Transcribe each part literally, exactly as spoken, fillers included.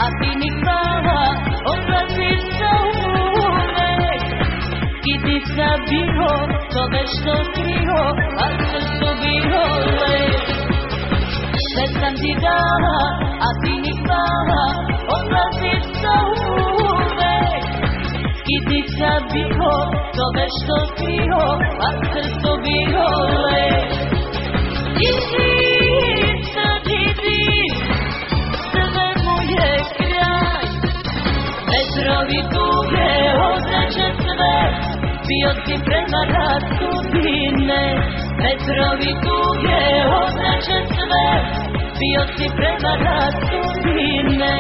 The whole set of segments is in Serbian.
ti nikada odlaziš zauvek. I ti sad bio to nešto krio, a srcu bio lek. Sve sam ti dala, a ti nikada odlaziš zauvek. I ti sad bio to nešto krio, a srcu bio lek. I ti sad idi, sve mu je kraj. Vetrovi tuge odneće sve, bio si prevarat sudbine. Vetrovi tuge odneće sve, bio si prevarat sudbine.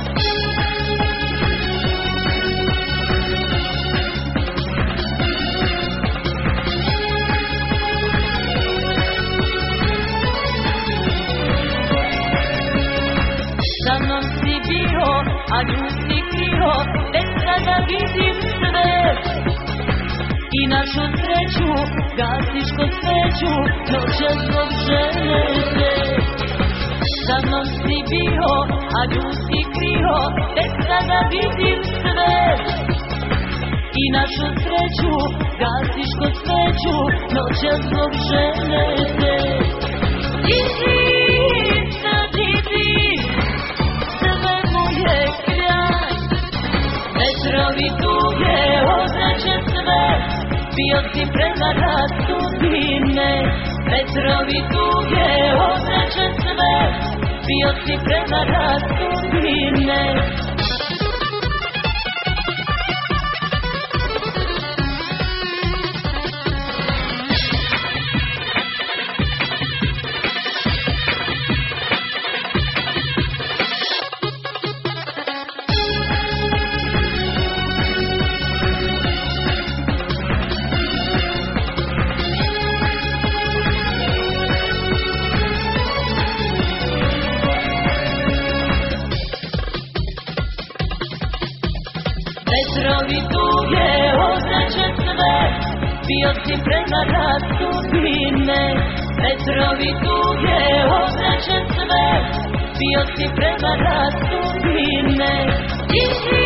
Sa mnom si bio, a nju si krio, već sada vidim sve. I našu sreću gasiš kod sveću, noće zbog žene te. Sa mnom si bio, a nju si krio, već sada vidim sve. I našu sreću gasiš kod sveću, noće zbog žene te. I ti sad idi, sve mu je kraj. Vetrovi tuge odneće sve, bio si prevarat sudbine. Vetrovi tuge odneće sve, bio si prevarat sudbine. Vetrovi tuge odneće sve, bio si prevarat sudbine. Vetrovi tuge odneće sve, bio si prevarat sudbine. I